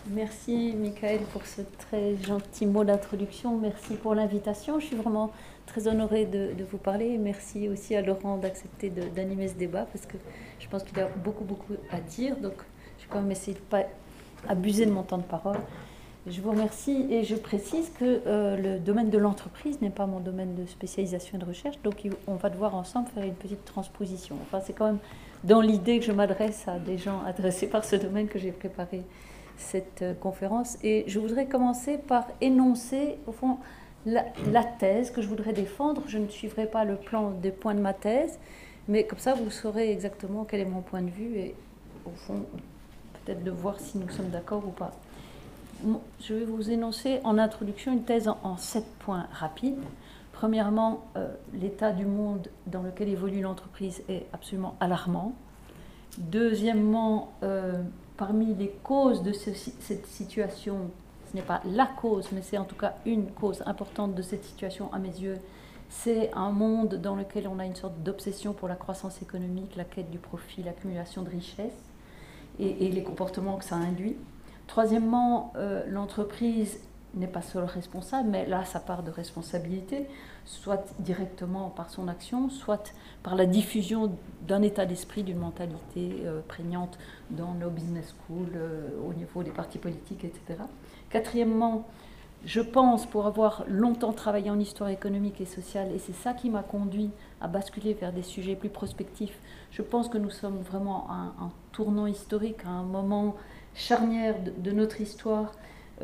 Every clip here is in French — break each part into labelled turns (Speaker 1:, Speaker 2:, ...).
Speaker 1: Merci Michael pour ce très gentil mot d'introduction. Merci pour l'invitation. Je suis vraiment très honorée de vous parler. Merci aussi à Laurent d'accepter d'animer ce débat parce que je pense qu'il y a beaucoup à dire. Donc je vais quand même essayer de ne pas abuser de mon temps de parole. Je vous remercie et je précise que le domaine de l'entreprise n'est pas mon domaine de spécialisation et de recherche. Donc on va devoir ensemble faire une petite transposition. Enfin, c'est quand même dans l'idée que je m'adresse à des gens intéressés par ce domaine que j'ai préparé cette conférence. Et je voudrais commencer par énoncer, au fond, la thèse que je voudrais défendre. Je ne suivrai pas le plan des points de ma thèse, mais comme ça, vous saurez exactement quel est mon point de vue et, au fond, peut-être de voir si nous sommes d'accord ou pas. Je vais vous énoncer en introduction une thèse en 7 points rapides. Premièrement, l'état du monde dans lequel évolue l'entreprise est absolument alarmant. Deuxièmement, parmi les causes de cette situation, ce n'est pas la cause, mais c'est en tout cas une cause importante de cette situation à mes yeux, c'est un monde dans lequel on a une sorte d'obsession pour la croissance économique, la quête du profit, l'accumulation de richesses et les comportements que ça induit. Troisièmement, l'entreprise n'est pas seule responsable, mais là, sa part de responsabilité, soit directement par son action, soit par la diffusion d'un état d'esprit, d'une mentalité prégnante dans nos business schools, au niveau des partis politiques, etc. Quatrièmement, je pense, pour avoir longtemps travaillé en histoire économique et sociale, et c'est ça qui m'a conduit à basculer vers des sujets plus prospectifs, je pense que nous sommes vraiment à un tournant historique, à un moment charnière de notre histoire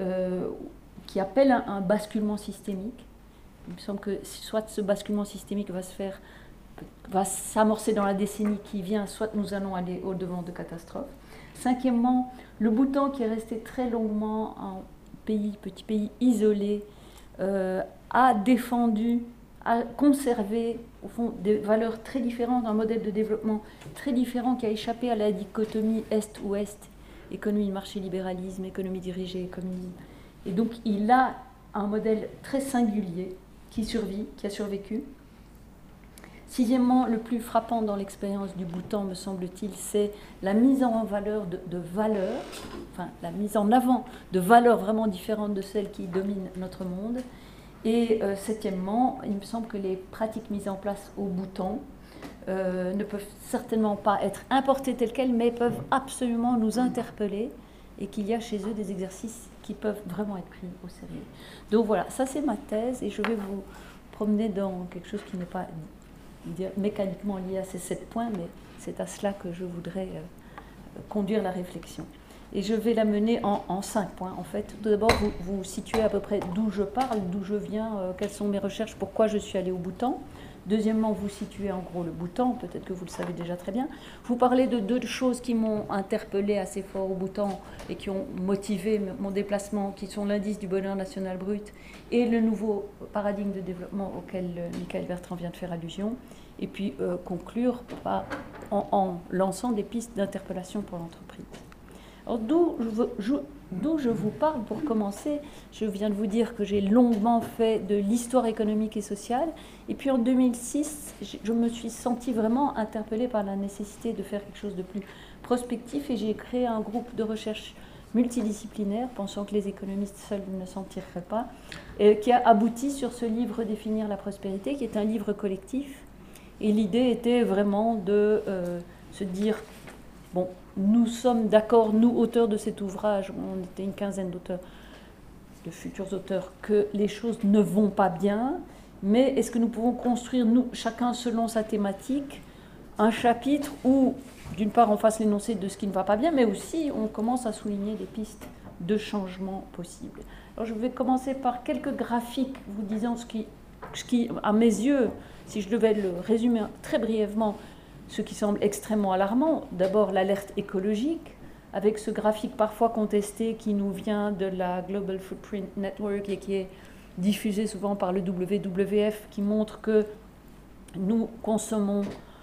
Speaker 1: qui appelle un basculement systémique. Il me semble que soit ce basculement systémique va s'amorcer dans la décennie qui vient, soit nous allons aller au-devant de catastrophes. Cinquièmement, le Bhoutan, qui est resté très longuement un petit pays isolé, a défendu, a conservé au fond des valeurs très différentes, un modèle de développement très différent qui a échappé à la dichotomie Est-Ouest, économie de marché, libéralisme, économie dirigée, communisme. Et donc il a un modèle très singulier qui a survécu. Sixièmement, le plus frappant dans l'expérience du Bhoutan, me semble-t-il, c'est la mise en valeur de valeurs, enfin la mise en avant de valeurs vraiment différentes de celles qui dominent notre monde. Et septièmement, il me semble que les pratiques mises en place au Bhoutan ne peuvent certainement pas être importées telles quelles, mais peuvent absolument nous interpeller et qu'il y a chez eux des exercices qui peuvent vraiment être pris au sérieux. Donc voilà, ça c'est ma thèse et je vais vous promener dans quelque chose qui n'est pas mécaniquement lié à ces 7 points, mais c'est à cela que je voudrais conduire la réflexion. Et je vais la mener en 5 points, en fait. Tout d'abord, vous situez à peu près d'où je parle, d'où je viens, quelles sont mes recherches, pourquoi je suis allée au Bhoutan. Deuxièmement, vous situez en gros le Bhoutan, peut-être que vous le savez déjà très bien. Vous parlez de 2 choses qui m'ont interpellée assez fort au Bhoutan et qui ont motivé mon déplacement, qui sont l'indice du bonheur national brut et le nouveau paradigme de développement auquel Michael Bertrand vient de faire allusion. Et puis conclure en lançant des pistes d'interpellation pour l'entreprise. Alors d'où je vous parle pour commencer, je viens de vous dire que j'ai longuement fait de l'histoire économique et sociale, et puis en 2006, je me suis sentie vraiment interpellée par la nécessité de faire quelque chose de plus prospectif, et j'ai créé un groupe de recherche multidisciplinaire, pensant que les économistes seuls ne s'en tireraient pas, qui a abouti sur ce livre Définir la prospérité, qui est un livre collectif, et l'idée était vraiment de se dire, bon, nous sommes d'accord, nous, auteurs de cet ouvrage, on était une quinzaine d'auteurs, de futurs auteurs, que les choses ne vont pas bien, mais est-ce que nous pouvons construire, nous, chacun selon sa thématique, un chapitre où, d'une part, on fasse l'énoncé de ce qui ne va pas bien, mais aussi on commence à souligner des pistes de changement possibles. Alors je vais commencer par quelques graphiques vous disant ce qui, à mes yeux, si je devais le résumer très brièvement, ce qui semble extrêmement alarmant. D'abord l'alerte écologique, avec ce graphique parfois contesté qui nous vient de la Global Footprint Network et qui est diffusé souvent par le WWF, qui montre que nous consommons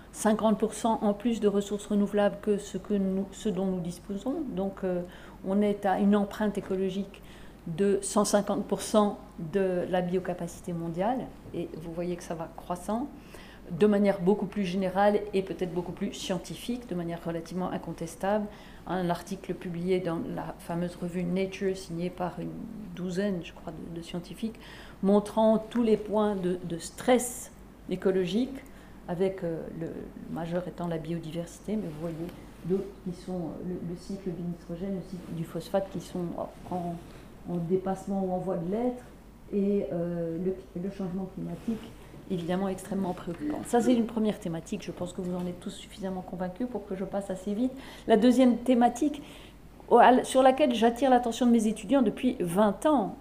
Speaker 1: 50% en plus de ressources renouvelables que ce dont nous disposons. Donc on est à une empreinte écologique de 150% de la biocapacité mondiale, et vous voyez que ça va croissant. de manière beaucoup plus générale et peut-être beaucoup plus scientifique, de manière relativement incontestable. Un article publié dans la fameuse revue Nature, signé par une douzaine, je crois, de scientifiques, montrant tous les points de stress écologique, avec le majeur étant la biodiversité, mais vous voyez d'autres qui sont le cycle du nitrogène, le cycle du phosphate, qui sont en dépassement ou en voie de l'être, et le changement climatique, évidemment extrêmement préoccupant. Ça, c'est une première thématique, je pense que vous en êtes tous suffisamment convaincus pour que je passe assez vite. La deuxième thématique, sur laquelle j'attire l'attention de mes étudiants depuis 20 ans,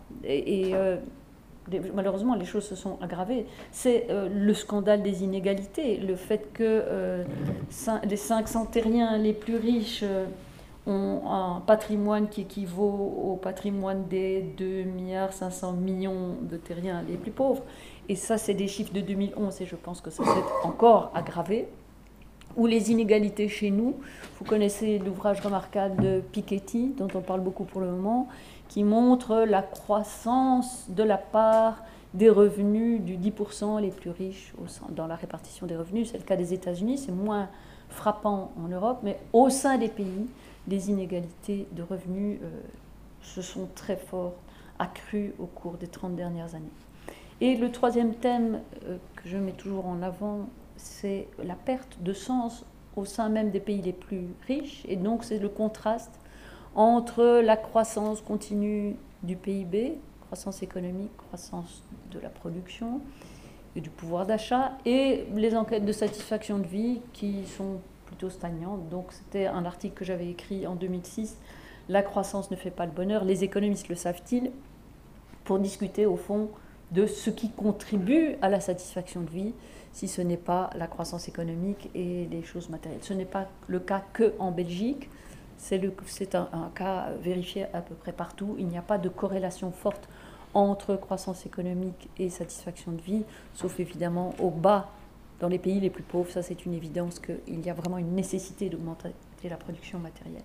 Speaker 1: malheureusement les choses se sont aggravées, c'est le scandale des inégalités, le fait que les 500 terriens les plus riches ont un patrimoine qui équivaut au patrimoine des 2,5 milliards de terriens les plus pauvres. Et ça, c'est des chiffres de 2011 et je pense que ça s'est encore aggravé. Ou les inégalités chez nous. Vous connaissez l'ouvrage remarquable de Piketty, dont on parle beaucoup pour le moment, qui montre la croissance de la part des revenus du 10% les plus riches dans la répartition des revenus. C'est le cas des États-Unis, c'est moins frappant en Europe, mais au sein des pays, les inégalités de revenus se sont très fort accrues au cours des 30 dernières années. Et le troisième thème que je mets toujours en avant, c'est la perte de sens au sein même des pays les plus riches. Et donc, c'est le contraste entre la croissance continue du PIB, croissance économique, croissance de la production et du pouvoir d'achat, et les enquêtes de satisfaction de vie qui sont plutôt stagnantes. Donc, c'était un article que j'avais écrit en 2006, « La croissance ne fait pas le bonheur, les économistes le savent-ils ?» pour discuter au fond de ce qui contribue à la satisfaction de vie, si ce n'est pas la croissance économique et les choses matérielles. Ce n'est pas le cas qu'en Belgique, c'est un cas vérifié à peu près partout. Il n'y a pas de corrélation forte entre croissance économique et satisfaction de vie, sauf évidemment au bas, dans les pays les plus pauvres. Ça, c'est une évidence qu'il y a vraiment une nécessité d'augmenter la production matérielle.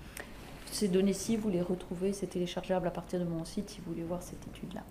Speaker 1: Ces données-ci, vous les retrouvez, c'est téléchargeable à partir de mon site si vous voulez voir cette étude-là.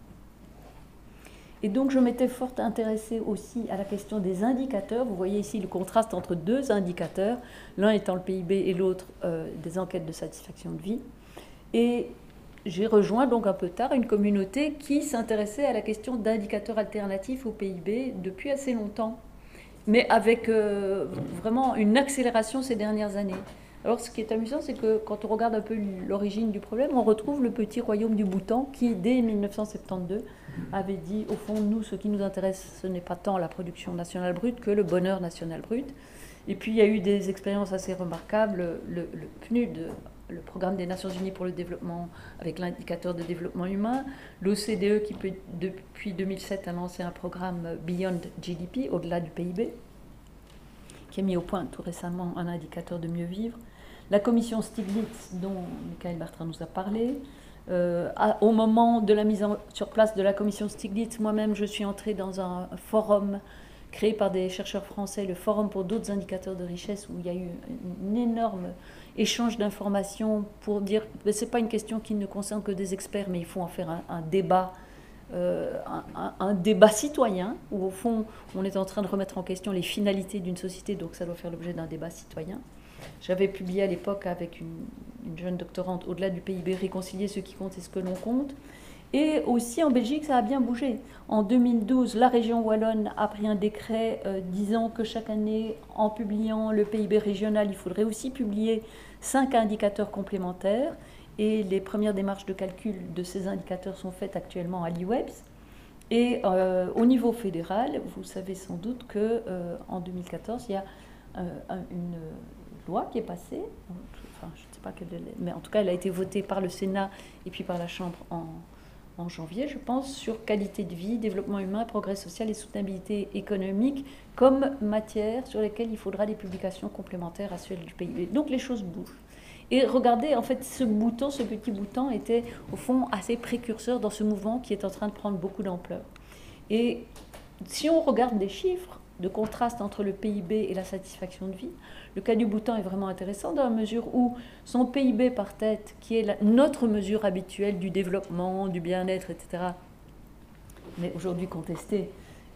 Speaker 1: Et donc, je m'étais fort intéressée aussi à la question des indicateurs. Vous voyez ici le contraste entre deux indicateurs, l'un étant le PIB et l'autre des enquêtes de satisfaction de vie. Et j'ai rejoint donc un peu tard une communauté qui s'intéressait à la question d'indicateurs alternatifs au PIB depuis assez longtemps, mais avec vraiment une accélération ces dernières années. Alors, ce qui est amusant, c'est que quand on regarde un peu l'origine du problème, on retrouve le petit royaume du Bhoutan qui, dès 1972, avait dit, au fond, nous, ce qui nous intéresse, ce n'est pas tant la production nationale brute que le bonheur national brut. Et puis, il y a eu des expériences assez remarquables. Le PNUD, le Programme des Nations Unies pour le développement, avec l'indicateur de développement humain. L'OCDE, qui, depuis 2007, a lancé un programme Beyond GDP, au-delà du PIB, qui a mis au point tout récemment un indicateur de mieux vivre. La commission Stiglitz, dont Michael Bertrand nous a parlé, au moment de la mise sur place de la commission Stiglitz, moi-même, je suis entrée dans un forum créé par des chercheurs français, le Forum pour d'autres indicateurs de richesse, où il y a eu un énorme échange d'informations pour dire que ce n'est pas une question qui ne concerne que des experts, mais il faut en faire un débat. Un débat citoyen, où au fond on est en train de remettre en question les finalités d'une société, donc ça doit faire l'objet d'un débat citoyen. J'avais publié à l'époque avec une jeune doctorante, au-delà du PIB, réconcilier ce qui compte et ce que l'on compte. Et aussi en Belgique, ça a bien bougé. En 2012, la région wallonne a pris un décret disant que chaque année, en publiant le PIB régional, il faudrait aussi publier 5 indicateurs complémentaires. Et les premières démarches de calcul de ces indicateurs sont faites actuellement à l'IWEBS. Et au niveau fédéral, vous savez sans doute qu'en 2014, il y a une loi qui est passée, enfin je ne sais pas quelle, mais en tout cas elle a été votée par le Sénat et puis par la Chambre en janvier, je pense, sur qualité de vie, développement humain, progrès social et soutenabilité économique comme matière sur lesquelles il faudra des publications complémentaires à celles du PIB. Donc les choses bougent. Et regardez, en fait, ce petit bouton était au fond assez précurseur dans ce mouvement qui est en train de prendre beaucoup d'ampleur. Et si on regarde des chiffres de contraste entre le PIB et la satisfaction de vie, le cas du Bhoutan est vraiment intéressant dans la mesure où son PIB par tête, qui est notre mesure habituelle du développement, du bien-être, etc., mais aujourd'hui contesté,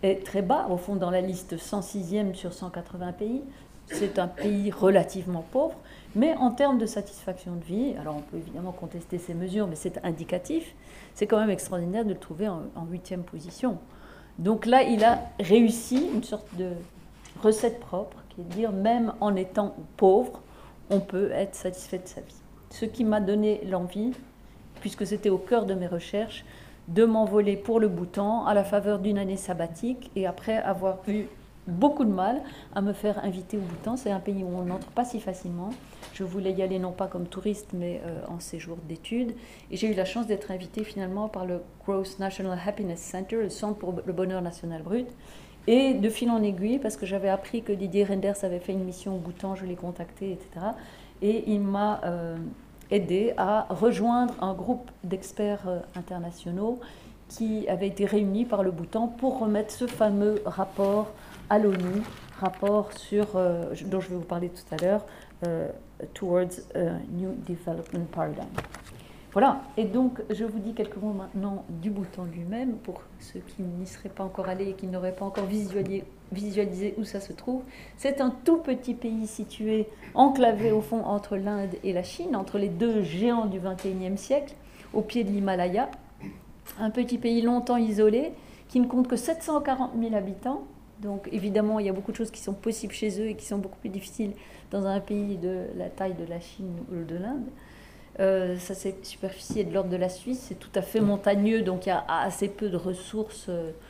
Speaker 1: est très bas, au fond dans la liste 106e sur 180 pays. C'est un pays relativement pauvre, mais en termes de satisfaction de vie, alors on peut évidemment contester ces mesures, mais c'est indicatif, c'est quand même extraordinaire de le trouver en 8e position. Donc là, il a réussi une sorte de recette propre, qui est de dire, même en étant pauvre, on peut être satisfait de sa vie. Ce qui m'a donné l'envie, puisque c'était au cœur de mes recherches, de m'envoler pour le Bhoutan à la faveur d'une année sabbatique, et après avoir eu beaucoup de mal à me faire inviter au Bhoutan. C'est un pays où on n'entre pas si facilement. Je voulais y aller non pas comme touriste, mais en séjour d'études. Et j'ai eu la chance d'être invitée finalement par le Gross National Happiness Center, le Centre pour le bonheur national brut. Et de fil en aiguille, parce que j'avais appris que Didier Reynders avait fait une mission au Bhoutan, je l'ai contacté, etc. Et il m'a aidé à rejoindre un groupe d'experts internationaux qui avait été réunis par le Bhoutan pour remettre ce fameux rapport à l'ONU, rapport sur, dont je vais vous parler tout à l'heure, Towards a New Development Paradigm. Voilà, et donc je vous dis quelques mots maintenant du Bhoutan lui-même, pour ceux qui n'y seraient pas encore allés et qui n'auraient pas encore visualisé où ça se trouve. C'est un tout petit pays situé, enclavé au fond entre l'Inde et la Chine, entre les deux géants du XXIe siècle, au pied de l'Himalaya. Un petit pays longtemps isolé, qui ne compte que 740 000 habitants. Donc évidemment, il y a beaucoup de choses qui sont possibles chez eux et qui sont beaucoup plus difficiles dans un pays de la taille de la Chine ou de l'Inde. Ça, c'est superficie est de l'ordre de la Suisse, c'est tout à fait montagneux, donc il y a assez peu de ressources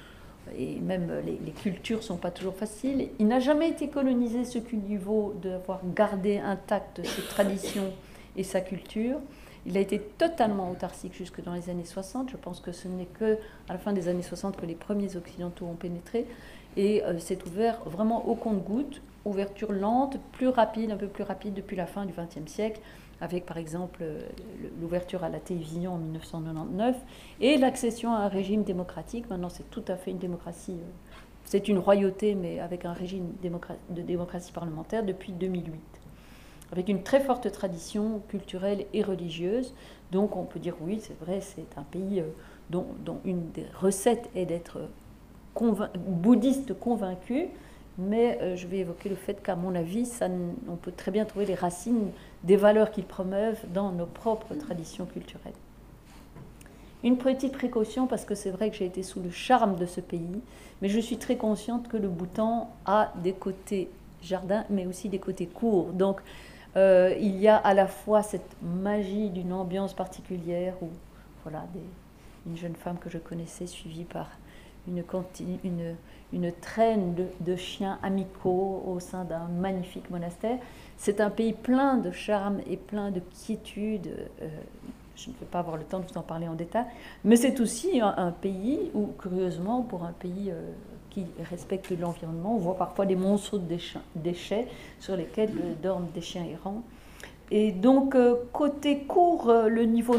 Speaker 1: et même les cultures ne sont pas toujours faciles. Il n'a jamais été colonisé, ce qui lui vaut d'avoir gardé intactes ses traditions et sa culture. Il a été totalement autarcique jusque dans les années 60. Je pense que ce n'est qu'à la fin des années 60 que les premiers Occidentaux ont pénétré. Et c'est ouvert vraiment au compte-gouttes, ouverture lente, plus rapide, un peu plus rapide depuis la fin du XXe siècle, avec par exemple l'ouverture à la télévision en 1999 et l'accession à un régime démocratique. Maintenant, c'est tout à fait une démocratie, c'est une royauté, mais avec un régime de démocratie parlementaire depuis 2008. Avec une très forte tradition culturelle et religieuse. Donc on peut dire oui, c'est vrai, c'est un pays dont une des recettes est d'être bouddhiste convaincu, mais je vais évoquer le fait qu'à mon avis, on peut très bien trouver les racines des valeurs qu'ils promeuvent dans nos propres traditions culturelles. Une petite précaution, parce que c'est vrai que j'ai été sous le charme de ce pays, mais je suis très consciente que le Bhoutan a des côtés jardins, mais aussi des côtés courts. Donc, il y a à la fois cette magie d'une ambiance particulière où, voilà, une jeune femme que je connaissais suivie par une traîne de chiens amicaux au sein d'un magnifique monastère. C'est un pays plein de charme et plein de quiétude. Je ne vais pas avoir le temps de vous en parler en détail, mais c'est aussi un pays où, curieusement, pour un pays qui respecte l'environnement, on voit parfois des monceaux de déchets sur lesquels dorment des chiens errants. Et donc, côté court, le niveau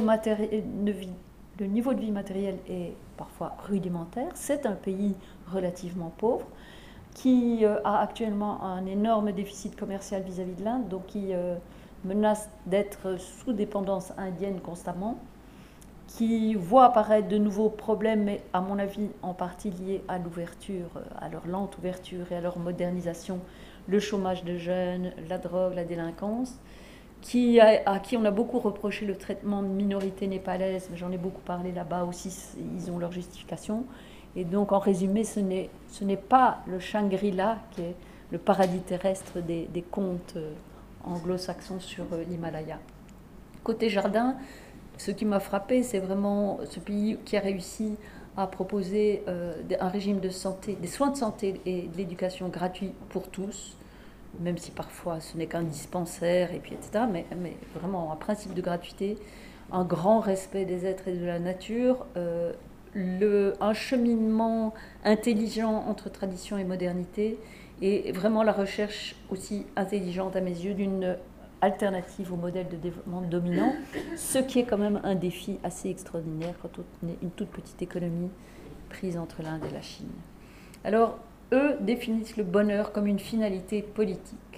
Speaker 1: de vie matérielle est parfois rudimentaire. C'est un pays relativement pauvre qui a actuellement un énorme déficit commercial vis-à-vis de l'Inde, donc qui menace d'être sous dépendance indienne constamment, qui voit apparaître de nouveaux problèmes, mais à mon avis en partie liés à l'ouverture, à leur lente ouverture et à leur modernisation, le chômage de jeunes, la drogue, la délinquance, à qui on a beaucoup reproché le traitement de minorités népalaises, j'en ai beaucoup parlé là-bas aussi, ils ont leur justification. Et donc en résumé, ce n'est pas le Shangri-La qui est le paradis terrestre des contes anglo-saxons sur l'Himalaya. Côté jardin, ce qui m'a frappé, c'est vraiment ce pays qui a réussi à proposer un régime de santé, des soins de santé et de l'éducation gratuits pour tous, même si parfois ce n'est qu'un dispensaire, et puis etc., mais vraiment un principe de gratuité, un grand respect des êtres et de la nature, un cheminement intelligent entre tradition et modernité, et vraiment la recherche aussi intelligente à mes yeux d'une alternative au modèle de développement dominant, ce qui est quand même un défi assez extraordinaire quand on est une toute petite économie prise entre l'Inde et la Chine. Alors, eux définissent le bonheur comme une finalité politique.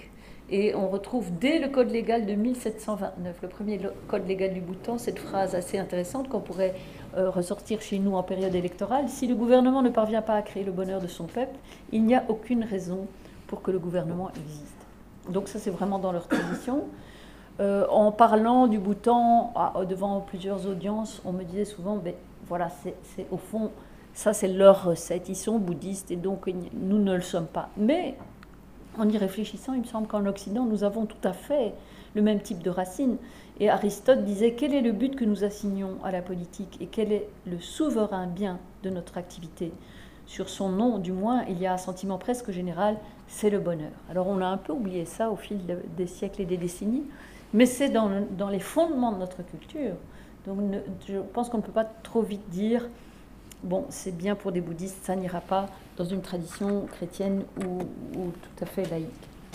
Speaker 1: Et on retrouve dès le code légal de 1729, le premier code légal du Bhoutan, cette phrase assez intéressante qu'on pourrait ressortir chez nous en période électorale. Si le gouvernement ne parvient pas à créer le bonheur de son peuple, il n'y a aucune raison pour que le gouvernement existe. Donc ça, c'est vraiment dans leur tradition. En parlant du Bhoutan devant plusieurs audiences, on me disait souvent, ben, voilà, c'est au fond, ça c'est leur recette, ils sont bouddhistes et donc nous ne le sommes pas. Mais en y réfléchissant, il me semble qu'en Occident, nous avons tout à fait le même type de racines. Et Aristote disait, quel est le but que nous assignons à la politique et quel est le souverain bien de notre activité? Sur son nom, du moins, il y a un sentiment presque général, c'est le bonheur. Alors on a un peu oublié ça au fil des siècles et des décennies, mais c'est dans les fondements de notre culture. Donc je pense qu'on ne peut pas trop vite dire, bon, c'est bien pour des bouddhistes, ça n'ira pas dans une tradition chrétienne ou tout à fait laïque.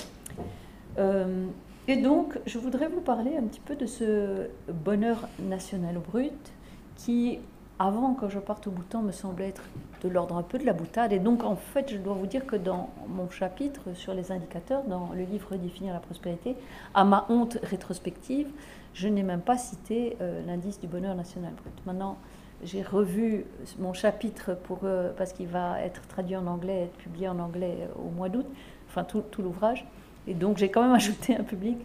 Speaker 1: Et donc, je voudrais vous parler un petit peu de ce bonheur national brut qui, avant que je parte au Bhoutan, me semblait être de l'ordre un peu de la boutade. Et donc, en fait, je dois vous dire que dans mon chapitre sur les indicateurs, dans le livre Redéfinir la prospérité, à ma honte rétrospective, je n'ai même pas cité l'indice du bonheur national brut. Maintenant, j'ai revu mon chapitre parce qu'il va être traduit en anglais, être publié en anglais au mois d'août, enfin tout l'ouvrage. Et donc j'ai quand même ajouté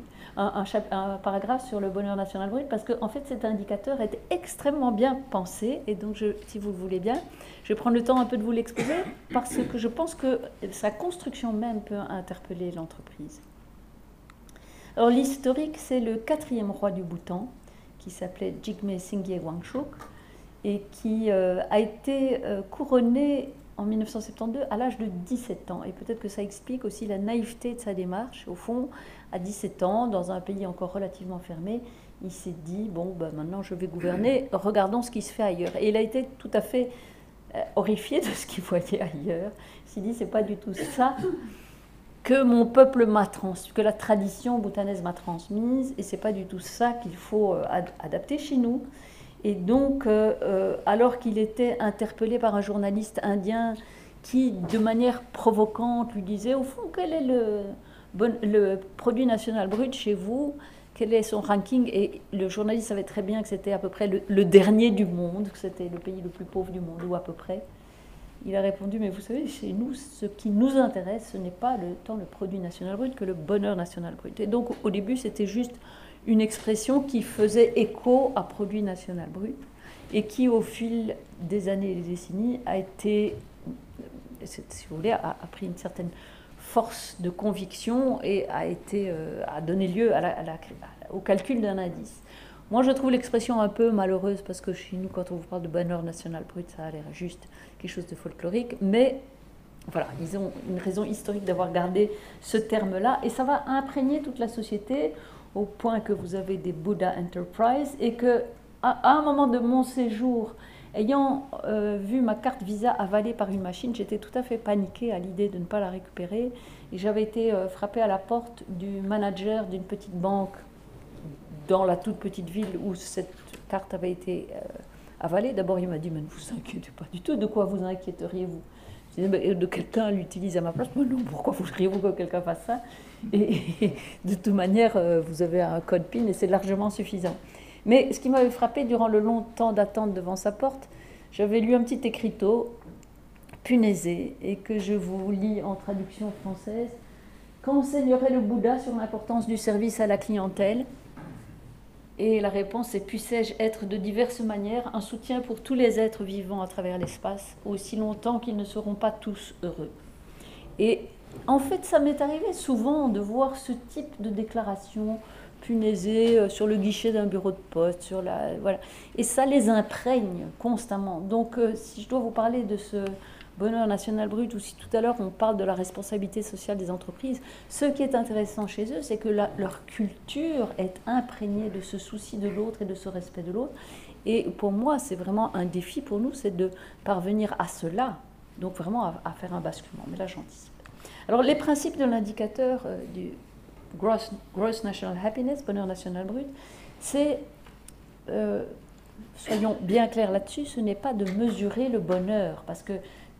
Speaker 1: un paragraphe sur le bonheur national brut parce qu'en fait cet indicateur est extrêmement bien pensé. Et donc si vous le voulez bien, je vais prendre le temps un peu de vous l'exposer parce que je pense que sa construction même peut interpeller l'entreprise. Alors l'historique, c'est le 4e roi du Bhoutan qui s'appelait Jigme Singye Wangchuk et qui a été couronné en 1972 à l'âge de 17 ans. Et peut-être que ça explique aussi la naïveté de sa démarche. Au fond, à 17 ans, dans un pays encore relativement fermé, il s'est dit, bon, ben maintenant je vais gouverner, regardons ce qui se fait ailleurs. Et il a été tout à fait horrifié de ce qu'il voyait ailleurs. Il s'est dit, c'est pas du tout ça que mon peuple m'a transmis, que la tradition bhoutanaise m'a transmise, et c'est pas du tout ça qu'il faut adapter chez nous. Et donc, alors qu'il était interpellé par un journaliste indien qui, de manière provocante, lui disait, au fond, quel est le produit national brut chez vous? Quel est son ranking? Et le journaliste savait très bien que c'était à peu près le dernier du monde, que c'était le pays le plus pauvre du monde, ou à peu près. Il a répondu, mais vous savez, chez nous, ce qui nous intéresse, ce n'est pas tant le produit national brut que le bonheur national brut. Et donc, au début, c'était juste une expression qui faisait écho à produit national brut et qui, au fil des années et des décennies, a été, si vous voulez, a pris une certaine force de conviction et a donné lieu au calcul d'un indice. Moi, je trouve l'expression un peu malheureuse parce que chez nous, quand on vous parle de bonheur national brut, ça a l'air juste quelque chose de folklorique, mais voilà, ils ont une raison historique d'avoir gardé ce terme-là et ça va imprégner toute la société au point que vous avez des Buddha Enterprise et que à un moment de mon séjour, ayant vu ma carte Visa avalée par une machine, j'étais tout à fait paniquée à l'idée de ne pas la récupérer et j'avais été frappée à la porte du manager d'une petite banque dans la toute petite ville où cette carte avait été avalée. D'abord, il m'a dit, mais ne vous inquiétez pas du tout, de quoi vous inquiéteriez-vous? Je disais, de quelqu'un l'utilise à ma place. Mais non, pourquoi voudriez-vous que quelqu'un fasse ça? Et de toute manière, vous avez un code PIN et c'est largement suffisant. Mais ce qui m'avait frappé durant le long temps d'attente devant sa porte, j'avais lu un petit écriteau punaisé et que je vous lis en traduction française. Qu'enseignerait le Bouddha sur l'importance du service à la clientèle? Et la réponse est, puissais-je être de diverses manières un soutien pour tous les êtres vivants à travers l'espace, aussi longtemps qu'ils ne seront pas tous heureux. Et en fait, ça m'est arrivé souvent de voir ce type de déclaration punaisée sur le guichet d'un bureau de poste, voilà. Et ça les imprègne constamment. Donc, si je dois vous parler de ce bonheur national brut, ou si tout à l'heure on parle de la responsabilité sociale des entreprises, ce qui est intéressant chez eux, c'est que leur culture est imprégnée de ce souci de l'autre et de ce respect de l'autre. Et pour moi, c'est vraiment un défi pour nous, c'est de parvenir à cela, donc vraiment à faire un basculement. Mais là, j'anticipe. Alors, les principes de l'indicateur du Gross National Happiness, bonheur national brut, c'est, soyons bien clairs là-dessus, ce n'est pas de mesurer le bonheur, parce que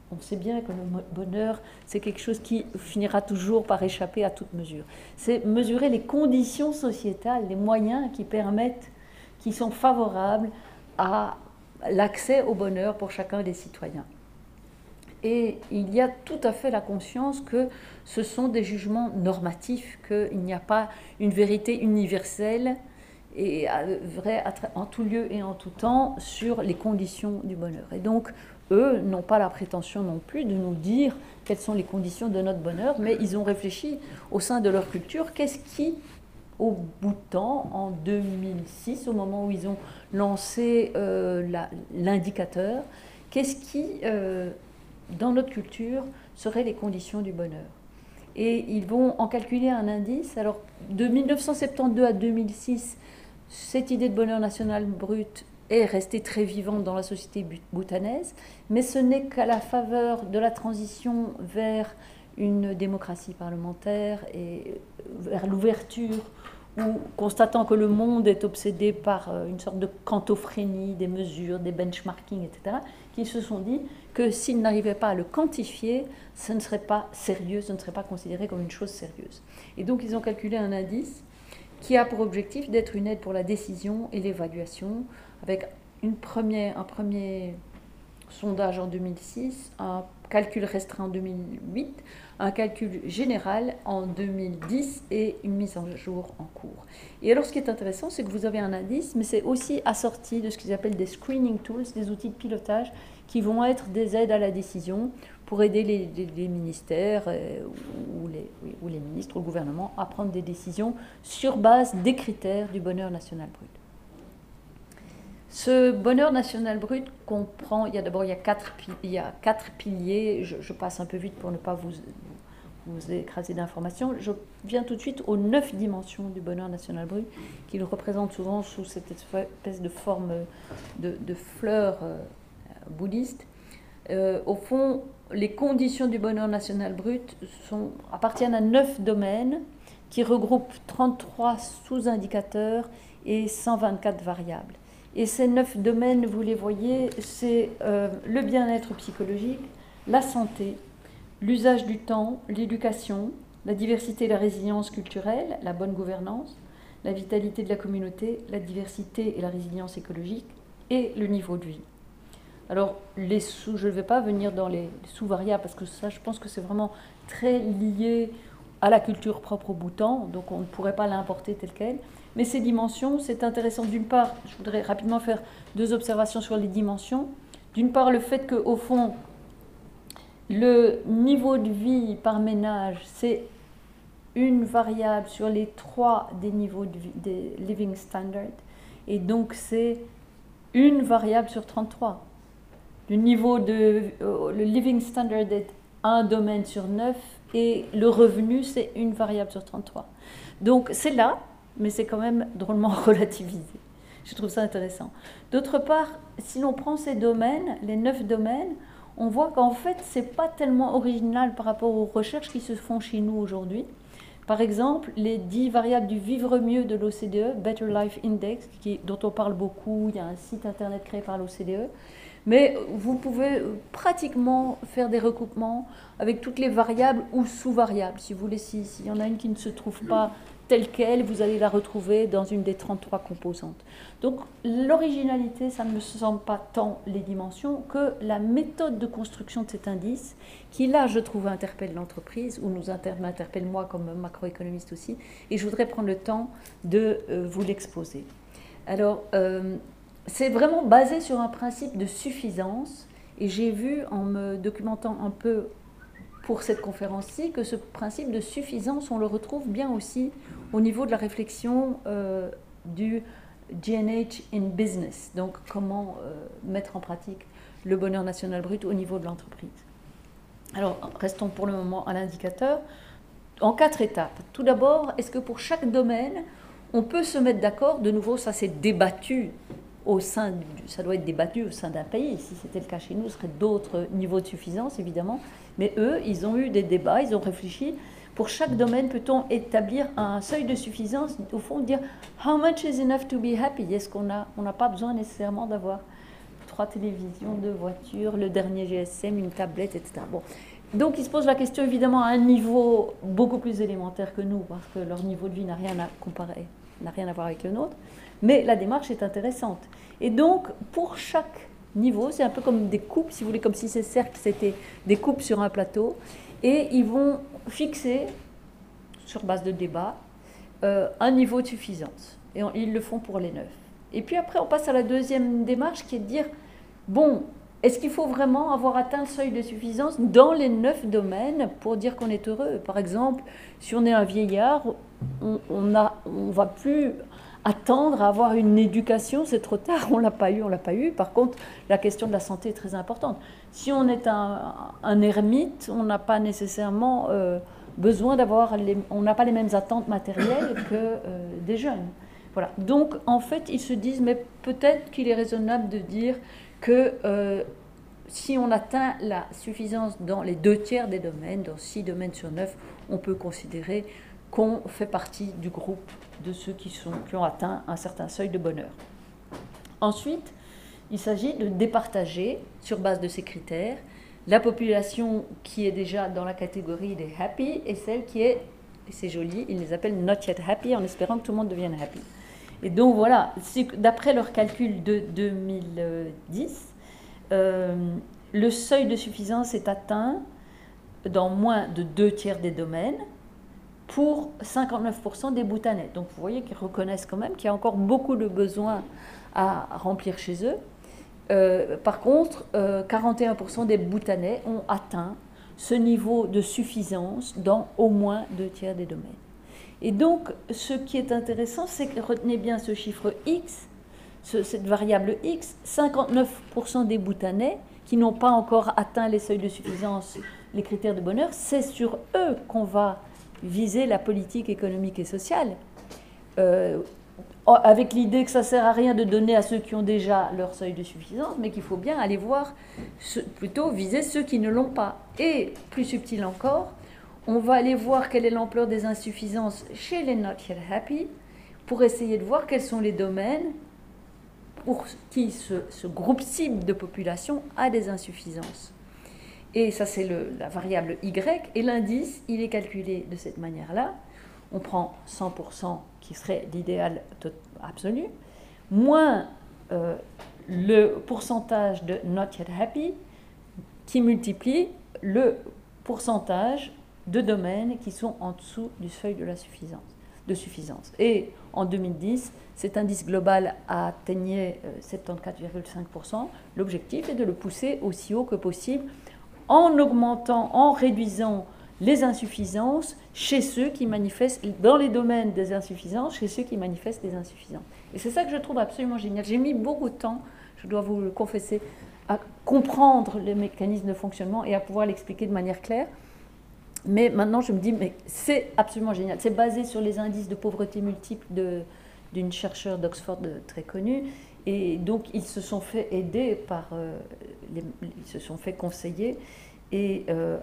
Speaker 1: on sait bien que le bonheur, c'est quelque chose qui finira toujours par échapper à toute mesure. C'est mesurer les conditions sociétales, les moyens qui permettent, qui sont favorables à l'accès au bonheur pour chacun des citoyens. Et il y a tout à fait la conscience que ce sont des jugements normatifs, qu'il n'y a pas une vérité universelle et vraie en tout lieu et en tout temps sur les conditions du bonheur. Et donc, eux n'ont pas la prétention non plus de nous dire quelles sont les conditions de notre bonheur, mais ils ont réfléchi au sein de leur culture, qu'est-ce qui, au bout de temps, en 2006, au moment où ils ont lancé l'indicateur, qu'est-ce qui, dans notre culture, seraient les conditions du bonheur. Et ils vont en calculer un indice. Alors, de 1972 à 2006, cette idée de bonheur national brut est restée très vivante dans la société bhoutanaise, mais ce n'est qu'à la faveur de la transition vers une démocratie parlementaire et vers l'ouverture, où, constatant que le monde est obsédé par une sorte de quantophrénie, des mesures, des benchmarking, etc., qu'ils se sont dit que s'ils n'arrivaient pas à le quantifier, ce ne serait pas sérieux, ce ne serait pas considéré comme une chose sérieuse. Et donc ils ont calculé un indice qui a pour objectif d'être une aide pour la décision et l'évaluation, avec un premier sondage en 2006, un calcul restreint en 2008, un calcul général en 2010 et une mise en jour en cours. Et alors ce qui est intéressant, c'est que vous avez un indice, mais c'est aussi assorti de ce qu'ils appellent des screening tools, des outils de pilotage qui vont être des aides à la décision pour aider les ministères ou les ministres ou le gouvernement à prendre des décisions sur base des critères du bonheur national brut. Ce bonheur national brut comprend, il y a quatre piliers, je passe un peu vite pour ne pas vous écraser d'informations. Je viens tout de suite aux 9 dimensions du bonheur national brut, qu'il représente souvent sous cette espèce de forme de fleurs bouddhistes. Au fond, les conditions du bonheur national brut appartiennent à 9 domaines qui regroupent 33 sous-indicateurs et 124 variables. Et ces 9 domaines, vous les voyez, c'est le bien-être psychologique, la santé, l'usage du temps, l'éducation, la diversité et la résilience culturelle, la bonne gouvernance, la vitalité de la communauté, la diversité et la résilience écologique et le niveau de vie. Alors, je ne vais pas venir dans les sous-variables parce que ça, je pense que c'est vraiment très lié à la culture propre au Bhoutan, donc on ne pourrait pas l'importer telle qu'elle. Mais ces dimensions, c'est intéressant. D'une part, je voudrais rapidement faire 2 observations sur les dimensions. D'une part, le fait qu'au fond, le niveau de vie par ménage, c'est une variable sur les 3 des niveaux de vie, des living standards, et donc c'est une variable sur 33. Le living standard est un domaine sur 9 et le revenu, c'est une variable sur 33. Donc c'est là, mais c'est quand même drôlement relativisé. Je trouve ça intéressant. D'autre part, si l'on prend ces domaines, les 9 domaines, on voit qu'en fait, ce n'est pas tellement original par rapport aux recherches qui se font chez nous aujourd'hui. Par exemple, les 10 variables du vivre mieux de l'OCDE, Better Life Index, dont on parle beaucoup, il y a un site internet créé par l'OCDE, mais vous pouvez pratiquement faire des recoupements avec toutes les variables ou sous-variables. Si vous voulez, s'il y en a une qui ne se trouve pas telle qu'elle, vous allez la retrouver dans une des 33 composantes. Donc l'originalité, ça ne me semble pas tant les dimensions que la méthode de construction de cet indice, qui là, je trouve, interpelle l'entreprise, ou m'interpelle moi comme macroéconomiste aussi, et je voudrais prendre le temps de vous l'exposer. Alors, c'est vraiment basé sur un principe de suffisance, et j'ai vu en me documentant un peu pour cette conférence-ci que ce principe de suffisance, on le retrouve bien aussi au niveau de la réflexion du G&H in business, donc comment mettre en pratique le bonheur national brut au niveau de l'entreprise. Alors, restons pour le moment à l'indicateur, en 4 étapes. Tout d'abord, est-ce que pour chaque domaine, on peut se mettre d'accord? De nouveau, ça c'est débattu ça doit être débattu au sein d'un pays. Si c'était le cas chez nous, ce serait d'autres niveaux de suffisance, évidemment. Mais eux, ils ont eu des débats, ils ont réfléchi. Pour chaque domaine, peut-on établir un seuil de suffisance, au fond, dire « How much is enough to be happy ?» Est-ce qu'on n'a pas besoin nécessairement d'avoir 3 télévisions, 2 voitures, le dernier GSM, une tablette, etc. Bon. Donc ils se posent la question évidemment à un niveau beaucoup plus élémentaire que nous, parce que leur niveau de vie n'a rien à comparer, n'a rien à voir avec le nôtre, mais la démarche est intéressante. Et donc pour chaque niveau, c'est un peu comme des coupes, si vous voulez, comme si ces cercles c'était des coupes sur un plateau, et ils vont fixer, sur base de débat, un niveau de suffisance. Et ils le font pour les 9. Et puis après, on passe à la deuxième démarche qui est de dire, bon, est-ce qu'il faut vraiment avoir atteint le seuil de suffisance dans les 9 domaines pour dire qu'on est heureux? Par exemple, si on est un vieillard, on ne va plus attendre à avoir une éducation, c'est trop tard, on ne l'a pas eu. Par contre, la question de la santé est très importante. Si on est un ermite, on n'a pas nécessairement besoin on n'a pas les mêmes attentes matérielles que des jeunes. Voilà. Donc, en fait, ils se disent, mais peut-être qu'il est raisonnable de dire que si on atteint la suffisance dans les 2/3 des domaines, dans 6 domaines sur 9, on peut considérer qu'on fait partie du groupe de ceux qui ont atteint un certain seuil de bonheur. Ensuite, il s'agit de départager, sur base de ces critères, la population qui est déjà dans la catégorie des happy et celle qui est, et c'est joli, ils les appellent not yet happy, en espérant que tout le monde devienne happy. Et donc voilà, d'après leur calcul de 2010, le seuil de suffisance est atteint dans moins de 2/3 des domaines pour 59% des Bhoutanais. Donc vous voyez qu'ils reconnaissent quand même qu'il y a encore beaucoup de besoins à remplir chez eux. Par contre, 41% des Bhoutanais ont atteint ce niveau de suffisance dans au moins 2/3 des domaines. Et donc, ce qui est intéressant, c'est que retenez bien ce chiffre X, cette variable X, 59% des Bhoutanais qui n'ont pas encore atteint les seuils de suffisance, les critères de bonheur, c'est sur eux qu'on va viser la politique économique et sociale, avec l'idée que ça ne sert à rien de donner à ceux qui ont déjà leur seuil de suffisance, mais qu'il faut bien aller voir, plutôt viser ceux qui ne l'ont pas. Et, plus subtil encore, on va aller voir quelle est l'ampleur des insuffisances chez les not yet happy, pour essayer de voir quels sont les domaines pour qui ce groupe cible de population a des insuffisances. Et ça, c'est la variable Y, et l'indice, il est calculé de cette manière-là. On prend 100%, qui serait l'idéal absolu, moins le pourcentage de not yet happy, qui multiplie le pourcentage de domaines qui sont en dessous du seuil de suffisance. Et en 2010, cet indice global atteignait 74,5%. L'objectif est de le pousser aussi haut que possible en augmentant, en réduisant les insuffisances chez ceux qui manifestent, dans les domaines des insuffisances, chez ceux qui manifestent des insuffisances. Et c'est ça que je trouve absolument génial. J'ai mis beaucoup de temps, je dois vous le confesser, à comprendre les mécanismes de fonctionnement et à pouvoir l'expliquer de manière claire. Mais maintenant, je me dis, mais c'est absolument génial. C'est basé sur les indices de pauvreté multiple d'une chercheure d'Oxford très connue. Et donc, ils se sont fait aider par... ils se sont fait conseiller. Et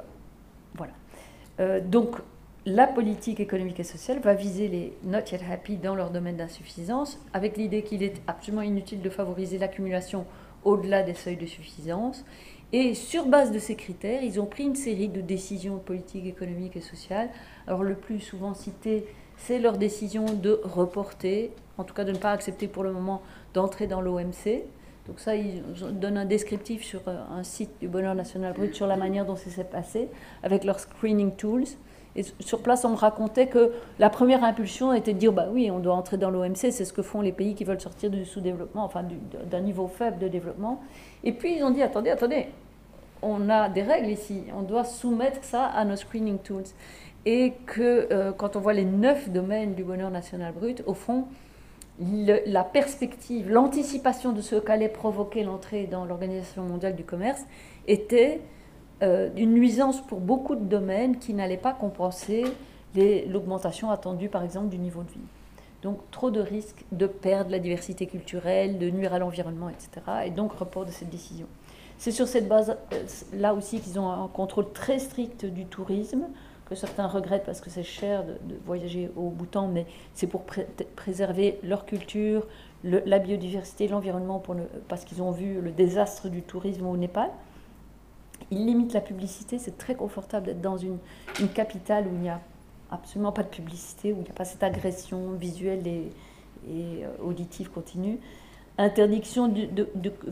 Speaker 1: voilà. Donc, la politique économique et sociale va viser les not yet happy dans leur domaine d'insuffisance, avec l'idée qu'il est absolument inutile de favoriser l'accumulation au-delà des seuils de suffisance. Et sur base de ces critères, ils ont pris une série de décisions politiques, économiques et sociales. Alors le plus souvent cité, c'est leur décision de reporter, en tout cas de ne pas accepter pour le moment d'entrer dans l'OMC. Donc ça, ils donnent un descriptif sur un site du Bonheur National Brut sur la manière dont ça s'est passé, avec leurs screening tools. Et sur place, on me racontait que la première impulsion était de dire, bah oui, on doit entrer dans l'OMC, c'est ce que font les pays qui veulent sortir du sous-développement, enfin d'un niveau faible de développement. Et puis ils ont dit, attendez, on a des règles ici, on doit soumettre ça à nos screening tools. Et que quand on voit les 9 domaines du Bonheur National Brut, au fond, la perspective, l'anticipation de ce qu'allait provoquer l'entrée dans l'Organisation mondiale du commerce était une nuisance pour beaucoup de domaines qui n'allait pas compenser l'augmentation attendue, par exemple, du niveau de vie. Donc, trop de risques de perdre la diversité culturelle, de nuire à l'environnement, etc. Et donc, report de cette décision. C'est sur cette base-là aussi qu'ils ont un contrôle très strict du tourisme, que certains regrettent parce que c'est cher de voyager au Bhoutan, mais c'est pour préserver leur culture, la biodiversité, l'environnement, parce qu'ils ont vu le désastre du tourisme au Népal. Ils limitent la publicité, c'est très confortable d'être dans une capitale où il n'y a absolument pas de publicité, où il n'y a pas cette agression visuelle et auditive continue. Interdiction de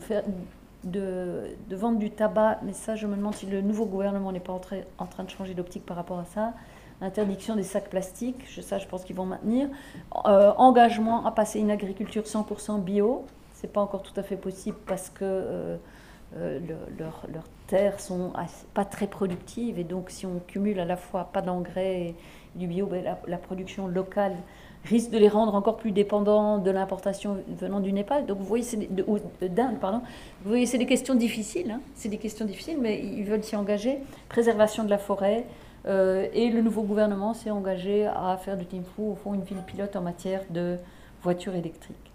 Speaker 1: vendre du tabac, mais ça je me demande si le nouveau gouvernement n'est pas en train de changer d'optique par rapport à ça. Interdiction des sacs plastiques, ça je pense qu'ils vont maintenir. Engagement à passer une agriculture 100% bio, c'est pas encore tout à fait possible parce que leurs terres sont pas très productives, et donc si on cumule à la fois pas d'engrais et du bio, ben la production locale risque de les rendre encore plus dépendants de l'importation venant du Népal. Donc vous voyez, d'Inde, pardon. Vous voyez, c'est des questions difficiles, hein. C'est des questions difficiles, mais ils veulent s'y engager. Préservation de la forêt, et le nouveau gouvernement s'est engagé à faire de Thimphu, au fond, une ville pilote en matière de voitures électriques.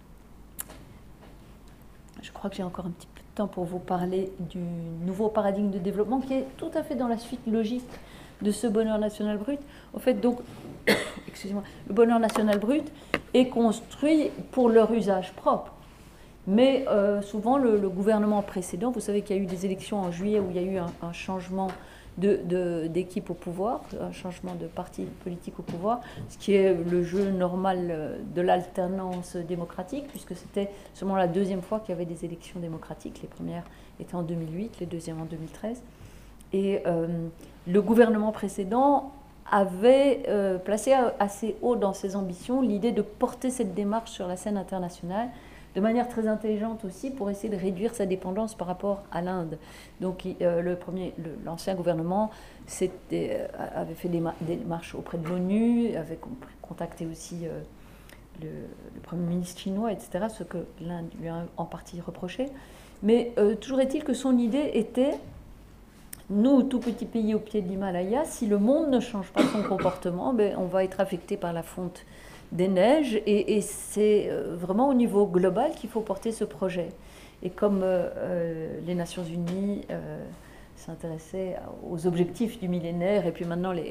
Speaker 1: Je crois que j'ai encore un petit peu de temps pour vous parler du nouveau paradigme de développement qui est tout à fait dans la suite logique de ce bonheur national brut. Au fait, donc, excusez-moi, le bonheur national brut est construit pour leur usage propre. Mais souvent, le gouvernement précédent, vous savez qu'il y a eu des élections en juillet où il y a eu un changement d'équipe au pouvoir, un changement de parti politique au pouvoir, ce qui est le jeu normal de l'alternance démocratique, puisque c'était seulement la deuxième fois qu'il y avait des élections démocratiques. Les premières étaient en 2008, les deuxièmes en 2013. Et le gouvernement précédent avait placé assez haut dans ses ambitions l'idée de porter cette démarche sur la scène internationale, de manière très intelligente aussi, pour essayer de réduire sa dépendance par rapport à l'Inde. Donc l'ancien gouvernement avait fait des démarches auprès de l'ONU, avait contacté aussi le Premier ministre chinois, etc., ce que l'Inde lui a en partie reproché. Mais toujours est-il que son idée était: nous, tout petit pays au pied de l'Himalaya, si le monde ne change pas son comportement, ben, on va être affecté par la fonte des neiges, et c'est vraiment au niveau global qu'il faut porter ce projet. Et comme les Nations Unies s'intéressaient aux objectifs du millénaire, et puis maintenant les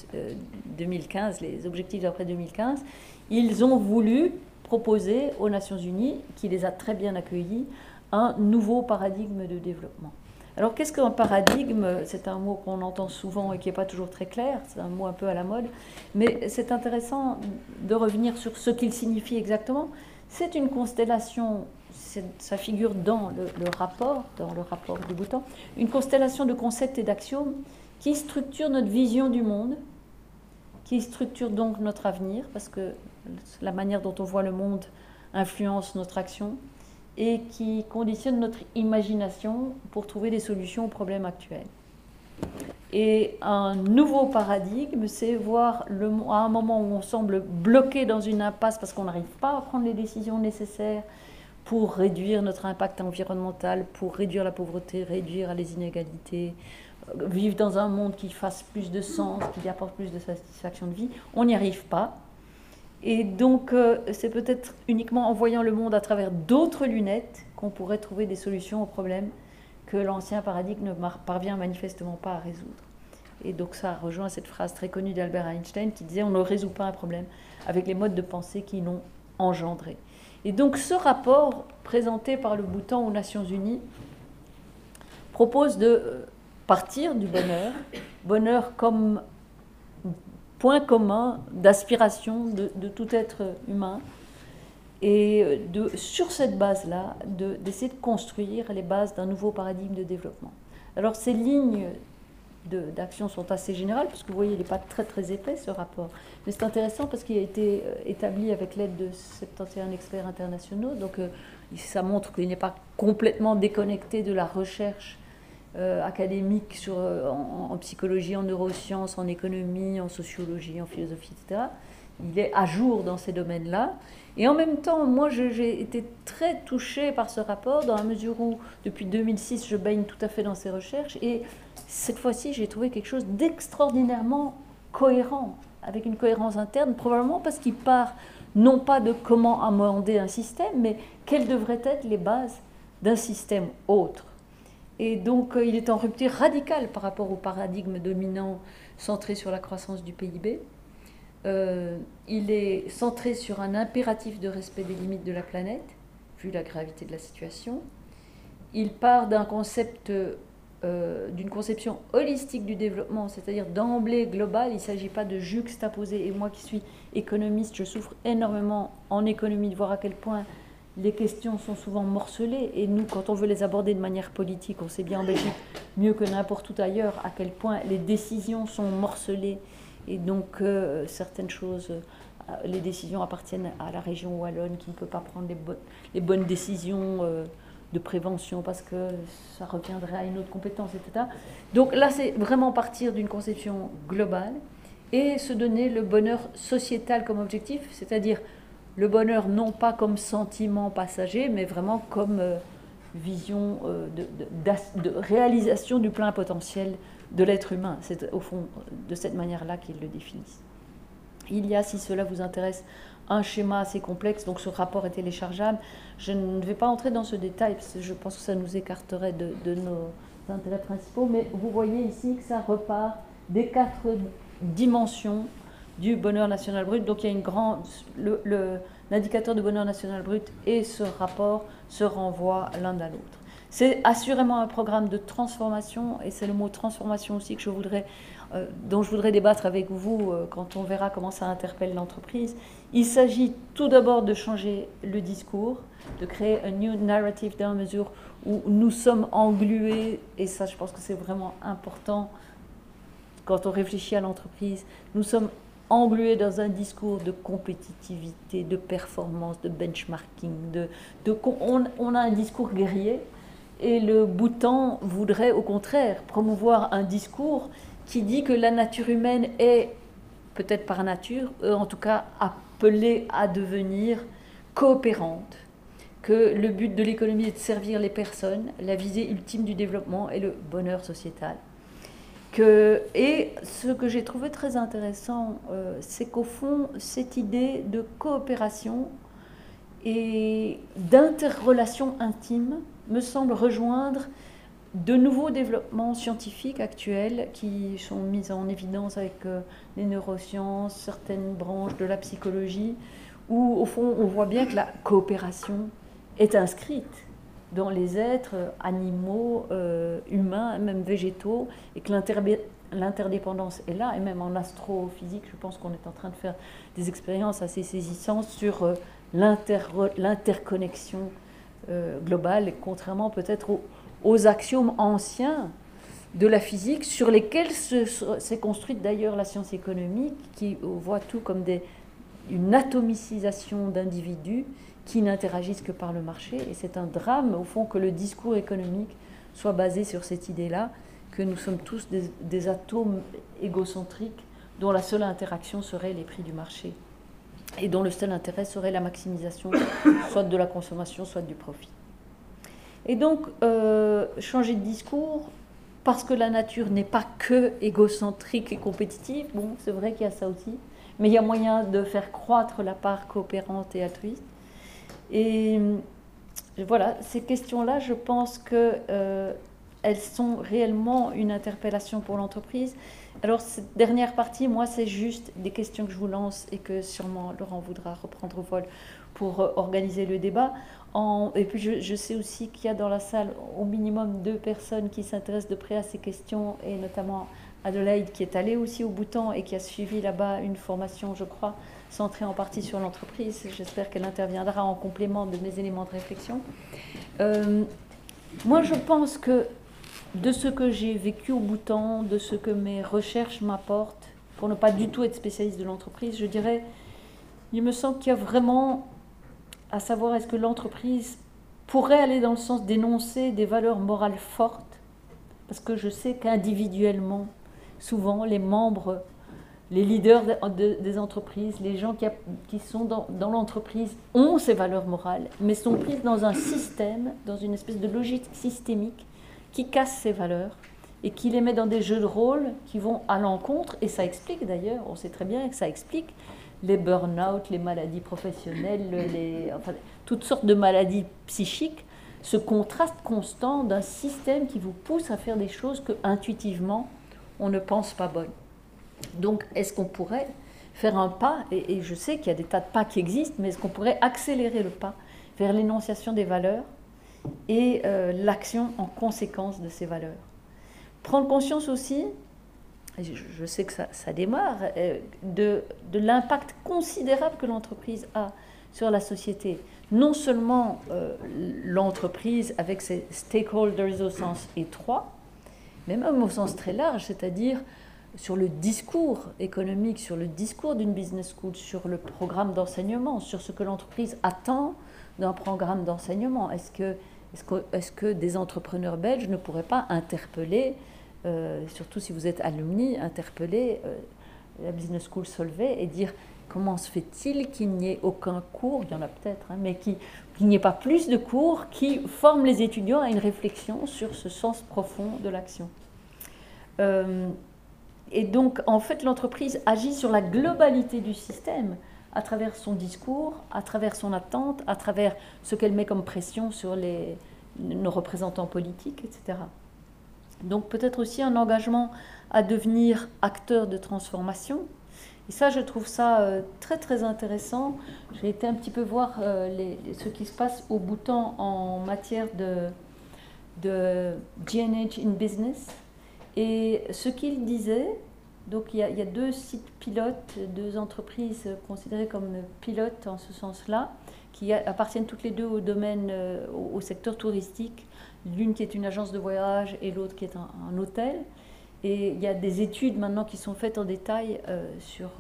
Speaker 1: post-2015, les objectifs d'après 2015, ils ont voulu proposer aux Nations Unies, qui les a très bien accueillis, un nouveau paradigme de développement. Alors qu'est-ce qu'un paradigme? C'est un mot qu'on entend souvent et qui n'est pas toujours très clair, c'est un mot un peu à la mode, mais c'est intéressant de revenir sur ce qu'il signifie exactement. C'est une constellation, ça figure dans le rapport du Bhoutan, une constellation de concepts et d'axiomes qui structure notre vision du monde, qui structure donc notre avenir, parce que la manière dont on voit le monde influence notre action, et qui conditionne notre imagination pour trouver des solutions aux problèmes actuels. Et un nouveau paradigme, c'est voir à un moment où on semble bloqué dans une impasse parce qu'on n'arrive pas à prendre les décisions nécessaires pour réduire notre impact environnemental, pour réduire la pauvreté, réduire les inégalités, vivre dans un monde qui fasse plus de sens, qui apporte plus de satisfaction de vie, on n'y arrive pas. Et donc, c'est peut-être uniquement en voyant le monde à travers d'autres lunettes qu'on pourrait trouver des solutions aux problèmes que l'ancien paradigme ne parvient manifestement pas à résoudre. Et donc ça rejoint cette phrase très connue d'Albert Einstein qui disait: on ne résout pas un problème avec les modes de pensée qui l'ont engendré. Et donc ce rapport présenté par le Bhoutan aux Nations Unies propose de partir du bonheur comme point commun d'aspiration de tout être humain, et sur cette base-là, d'essayer de construire les bases d'un nouveau paradigme de développement. Alors ces lignes d'action sont assez générales, parce que vous voyez, il n'est pas très très épais ce rapport, mais c'est intéressant parce qu'il a été établi avec l'aide de 71 experts internationaux, donc ça montre qu'il n'est pas complètement déconnecté de la recherche académique en psychologie, en neurosciences, en économie, en sociologie, en philosophie, etc. Il est à jour dans ces domaines-là. Et en même temps, moi, j'ai été très touchée par ce rapport, dans la mesure où, depuis 2006, je baigne tout à fait dans ces recherches. Et cette fois-ci, j'ai trouvé quelque chose d'extraordinairement cohérent, avec une cohérence interne, probablement parce qu'il part non pas de comment amender un système, mais quelles devraient être les bases d'un système autre. Et donc, il est en rupture radicale par rapport au paradigme dominant centré sur la croissance du PIB. il est centré sur un impératif de respect des limites de la planète, vu la gravité de la situation. Il part d'un concept, d'une conception holistique du développement, c'est-à-dire d'emblée globale. Il ne s'agit pas de juxtaposer. Et moi qui suis économiste, je souffre énormément en économie de voir à quel point les questions sont souvent morcelées. Et nous, quand on veut les aborder de manière politique, on sait bien en Belgique, mieux que n'importe où ailleurs, à quel point les décisions sont morcelées. Et donc, certaines choses, les décisions appartiennent à la région wallonne qui ne peut pas prendre les bonnes décisions de prévention parce que ça reviendrait à une autre compétence, etc. Donc là, c'est vraiment partir d'une conception globale et se donner le bonheur sociétal comme objectif, c'est-à-dire le bonheur non pas comme sentiment passager, mais vraiment comme vision de réalisation du plein potentiel de l'être humain. C'est au fond de cette manière-là qu'ils le définissent. Il y a, si cela vous intéresse, un schéma assez complexe, donc ce rapport est téléchargeable. Je ne vais pas entrer dans ce détail, parce que je pense que ça nous écarterait de nos intérêts principaux, mais vous voyez ici que ça repart des 4 dimensions du bonheur national brut. Donc il y a une grande... L'indicateur de bonheur national brut et ce rapport se renvoient l'un à l'autre. C'est assurément un programme de transformation, et c'est le mot transformation aussi que dont je voudrais débattre avec vous quand on verra comment ça interpelle l'entreprise. Il s'agit tout d'abord de changer le discours, de créer un new narrative dans la mesure où nous sommes englués, et ça je pense que c'est vraiment important quand on réfléchit à l'entreprise, nous sommes englués dans un discours de compétitivité, de performance, de benchmarking, on a un discours guerrier, et le Bhoutan voudrait au contraire promouvoir un discours qui dit que la nature humaine est, peut-être par nature, en tout cas appelée à devenir coopérante, que le but de l'économie est de servir les personnes, la visée ultime du développement est le bonheur sociétal. Et ce que j'ai trouvé très intéressant, c'est qu'au fond, cette idée de coopération et d'interrelation intime me semble rejoindre de nouveaux développements scientifiques actuels qui sont mis en évidence avec les neurosciences, certaines branches de la psychologie, où au fond on voit bien que la coopération est inscrite dans les êtres animaux, humains, même végétaux, et que l'interdépendance est là, et même en astrophysique, je pense qu'on est en train de faire des expériences assez saisissantes sur l'interconnexion globale, contrairement peut-être aux axiomes anciens de la physique, sur lesquels s'est construite d'ailleurs la science économique, qui voit tout comme une atomicisation d'individus qui n'interagissent que par le marché. Et c'est un drame, au fond, que le discours économique soit basé sur cette idée-là, que nous sommes tous des atomes égocentriques dont la seule interaction serait les prix du marché et dont le seul intérêt serait la maximisation soit de la consommation, soit du profit. Et donc, changer de discours, parce que la nature n'est pas que égocentrique et compétitive, bon, c'est vrai qu'il y a ça aussi, mais il y a moyen de faire croître la part coopérante et altruiste. Et voilà, ces questions-là, je pense qu'elles sont réellement une interpellation pour l'entreprise. Alors, cette dernière partie, moi, c'est juste des questions que je vous lance et que sûrement Laurent voudra reprendre au vol pour organiser le débat. Et puis, je sais aussi qu'il y a dans la salle au minimum 2 personnes qui s'intéressent de près à ces questions, et notamment Adelaide, qui est allée aussi au Bhoutan et qui a suivi là-bas une formation, je crois, centrée en partie sur l'entreprise. J'espère qu'elle interviendra en complément de mes éléments de réflexion. Moi, je pense que de ce que j'ai vécu au Bhoutan, de ce que mes recherches m'apportent, pour ne pas du tout être spécialiste de l'entreprise, je dirais, il me semble qu'il y a vraiment à savoir, est-ce que l'entreprise pourrait aller dans le sens d'énoncer des valeurs morales fortes, parce que je sais qu'individuellement, souvent, les membres, les leaders des entreprises, les gens qui sont dans l'entreprise ont ces valeurs morales, mais sont pris dans un système, dans une espèce de logique systémique qui casse ces valeurs et qui les met dans des jeux de rôle qui vont à l'encontre, et ça explique d'ailleurs, on sait très bien que ça explique les burn-out, les maladies professionnelles, toutes sortes de maladies psychiques, ce contraste constant d'un système qui vous pousse à faire des choses que intuitivement on ne pense pas bonnes. Donc, est-ce qu'on pourrait faire un pas, et je sais qu'il y a des tas de pas qui existent, mais est-ce qu'on pourrait accélérer le pas vers l'énonciation des valeurs et l'action en conséquence de ces valeurs. Prendre conscience aussi, je sais que ça démarre, de l'impact considérable que l'entreprise a sur la société. Non seulement l'entreprise avec ses stakeholders au sens étroit, mais même au sens très large, c'est-à-dire sur le discours économique, sur le discours d'une business school, sur le programme d'enseignement, sur ce que l'entreprise attend d'un programme d'enseignement. Est-ce que des entrepreneurs belges ne pourraient pas interpeller, surtout si vous êtes alumni, interpeller la business school Solvay et dire comment se fait-il qu'il n'y ait aucun cours, il y en a peut-être, hein, mais qu'il n'y ait pas plus de cours qui forment les étudiants à une réflexion sur ce sens profond de l'action. Et donc, en fait, l'entreprise agit sur la globalité du système, à travers son discours, à travers son attente, à travers ce qu'elle met comme pression sur nos représentants politiques, etc. Donc peut-être aussi un engagement à devenir acteur de transformation. Et ça, je trouve ça très très intéressant. J'ai été un petit peu voir ce qui se passe au Bhoutan en matière de G&H in Business. Et ce qu'il disait, donc il y a 2 sites pilotes, 2 entreprises considérées comme pilotes en ce sens-là, qui appartiennent toutes les 2 au domaine, au secteur touristique. L'une qui est une agence de voyage et l'autre qui est un hôtel. Et il y a des études maintenant qui sont faites en détail sur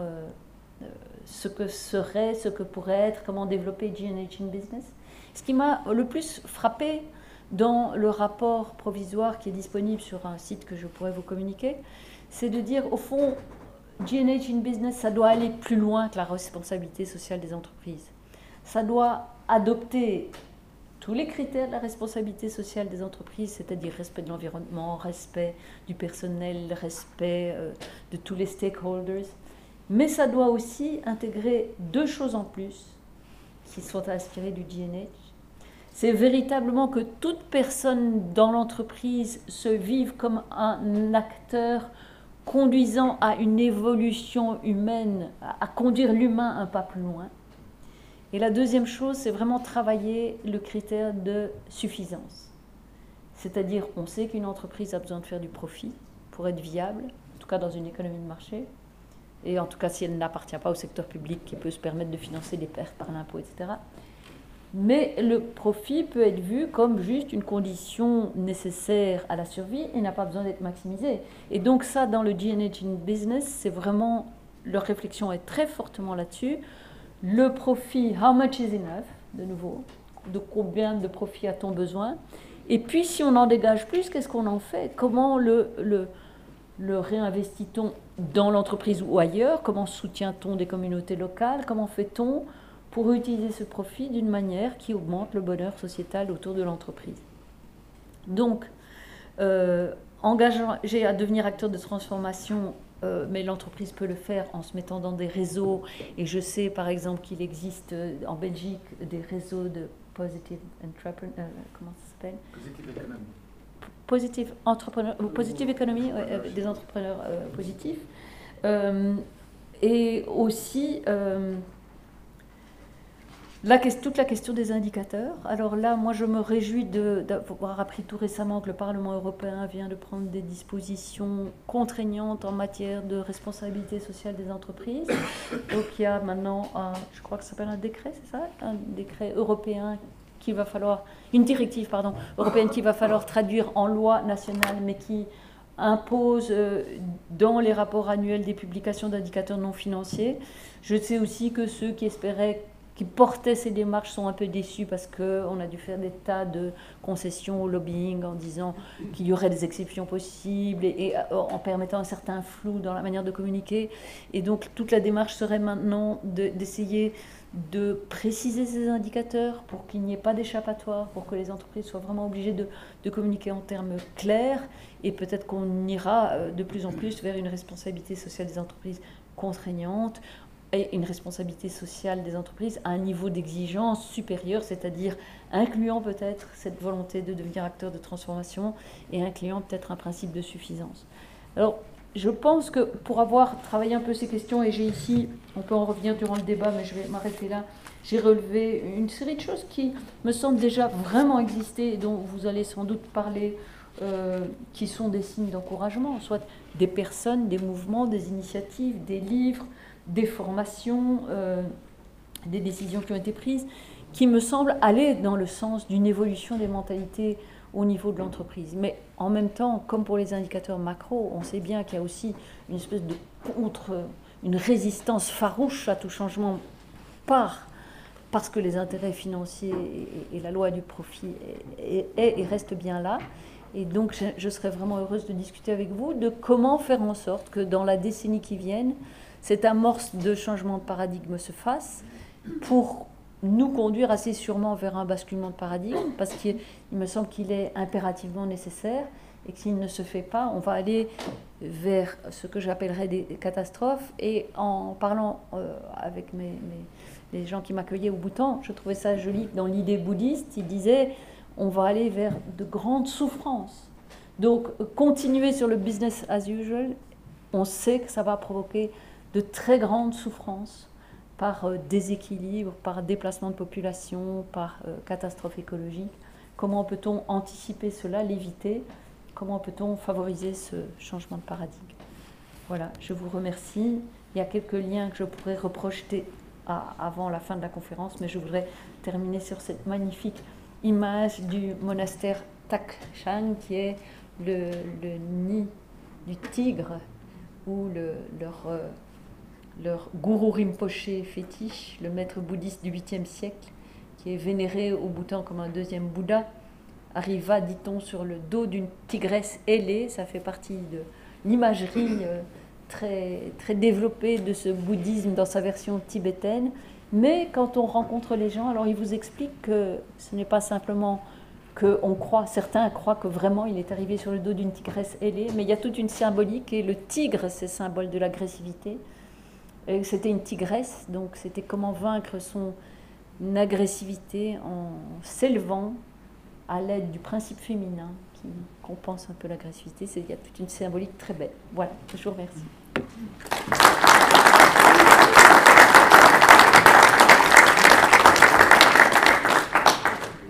Speaker 1: ce que serait, ce que pourrait être, comment développer G&H in Business. Ce qui m'a le plus frappé dans le rapport provisoire qui est disponible sur un site que je pourrais vous communiquer, c'est de dire, au fond, G&H in Business, ça doit aller plus loin que la responsabilité sociale des entreprises. Ça doit adopter tous les critères de la responsabilité sociale des entreprises, c'est-à-dire respect de l'environnement, respect du personnel, respect de tous les stakeholders. Mais ça doit aussi intégrer 2 choses en plus qui sont inspirées du G&H. C'est véritablement que toute personne dans l'entreprise se vive comme un acteur conduisant à une évolution humaine, à conduire l'humain un pas plus loin. Et la deuxième chose, c'est vraiment travailler le critère de suffisance. C'est-à-dire, on sait qu'une entreprise a besoin de faire du profit pour être viable, en tout cas dans une économie de marché, et en tout cas si elle n'appartient pas au secteur public qui peut se permettre de financer des pertes par l'impôt, etc. Mais le profit peut être vu comme juste une condition nécessaire à la survie et n'a pas besoin d'être maximisé. Et donc ça, dans le G&H in Business, c'est vraiment, leur réflexion est très fortement là-dessus. Le profit, how much is enough, de nouveau, de combien de profit a-t-on besoin? Et puis si on en dégage plus, qu'est-ce qu'on en fait? Comment le réinvestit-on dans l'entreprise ou ailleurs? Comment soutient-on des communautés locales? Comment fait-on pour utiliser ce profit d'une manière qui augmente le bonheur sociétal autour de l'entreprise? Donc, engagé à devenir acteur de transformation, mais l'entreprise peut le faire en se mettant dans des réseaux. Et je sais par exemple qu'il existe en Belgique des réseaux de Positive Entrepreneur, comment ça s'appelle? Positive Economy, des entrepreneurs positifs. Et aussi toute la question des indicateurs. Alors là, moi, je me réjouis d'avoir appris tout récemment que le Parlement européen vient de prendre des dispositions contraignantes en matière de responsabilité sociale des entreprises. Donc il y a maintenant, je crois que ça s'appelle un décret, c'est ça? Un décret européen qu'il va falloir, une directive, pardon, européenne qu'il va falloir traduire en loi nationale, mais qui impose dans les rapports annuels des publications d'indicateurs non financiers. Je sais aussi que ceux qui portaient ces démarches sont un peu déçus parce qu'on a dû faire des tas de concessions au lobbying en disant qu'il y aurait des exceptions possibles et en permettant un certain flou dans la manière de communiquer. Et donc toute la démarche serait maintenant d'essayer de préciser ces indicateurs pour qu'il n'y ait pas d'échappatoire, pour que les entreprises soient vraiment obligées de communiquer en termes clairs, et peut-être qu'on ira de plus en plus vers une responsabilité sociale des entreprises contraignante et une responsabilité sociale des entreprises à un niveau d'exigence supérieur, c'est-à-dire incluant peut-être cette volonté de devenir acteur de transformation et incluant peut-être un principe de suffisance. Alors, je pense que pour avoir travaillé un peu ces questions, et j'ai ici, on peut en revenir durant le débat, mais je vais m'arrêter là, j'ai relevé une série de choses qui me semblent déjà vraiment exister et dont vous allez sans doute parler, qui sont des signes d'encouragement, soit des personnes, des mouvements, des initiatives, des livres, des formations, des décisions qui ont été prises, qui me semblent aller dans le sens d'une évolution des mentalités au niveau de l'entreprise. Mais en même temps, comme pour les indicateurs macro, on sait bien qu'il y a aussi une espèce de une résistance farouche à tout changement parce que les intérêts financiers et la loi du profit est et reste bien là. Et donc je serais vraiment heureuse de discuter avec vous de comment faire en sorte que dans la décennie qui vient, cette amorce de changement de paradigme se fasse pour nous conduire assez sûrement vers un basculement de paradigme, parce qu'il me semble qu'il est impérativement nécessaire, et que s'il ne se fait pas, on va aller vers ce que j'appellerais des catastrophes. Et en parlant avec les gens qui m'accueillaient au Bhoutan, je trouvais ça joli, dans l'idée bouddhiste, ils disaient on va aller vers de grandes souffrances. Donc continuer sur le business as usual, on sait que ça va provoquer de très grandes souffrances, par déséquilibre, par déplacement de population, par catastrophe écologique. Comment peut-on anticiper cela, l'éviter? Comment peut-on favoriser ce changement de paradigme? Voilà, je vous remercie. Il y a quelques liens que je pourrais reprojeter avant la fin de la conférence, mais je voudrais terminer sur cette magnifique image du monastère Takshan, qui est le nid du tigre, où leur gourou Rinpoché fétiche, le maître bouddhiste du 8e siècle, qui est vénéré au Bhoutan comme un deuxième Bouddha, arriva, dit-on, sur le dos d'une tigresse ailée. Ça fait partie de l'imagerie très, très développée de ce bouddhisme dans sa version tibétaine. Mais quand on rencontre les gens, alors ils vous expliquent que ce n'est pas simplement qu'on croit, certains croient que vraiment il est arrivé sur le dos d'une tigresse ailée, mais il y a toute une symbolique, et le tigre, c'est symbole de l'agressivité. C'était une tigresse, donc c'était comment vaincre son agressivité en s'élevant à l'aide du principe féminin qui compense un peu l'agressivité. Il y a toute une symbolique très belle. Voilà, je vous remercie.